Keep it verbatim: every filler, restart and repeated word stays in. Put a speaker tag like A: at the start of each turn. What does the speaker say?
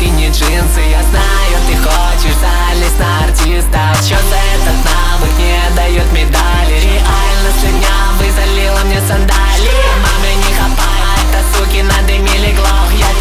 A: скини джинсы. Я знаю, ты хочешь залезть на артиста. Чё за этот навык не дает медали? Реально слюнявый залила мне сандали. Маме не хапай, это суки надымили глох. Я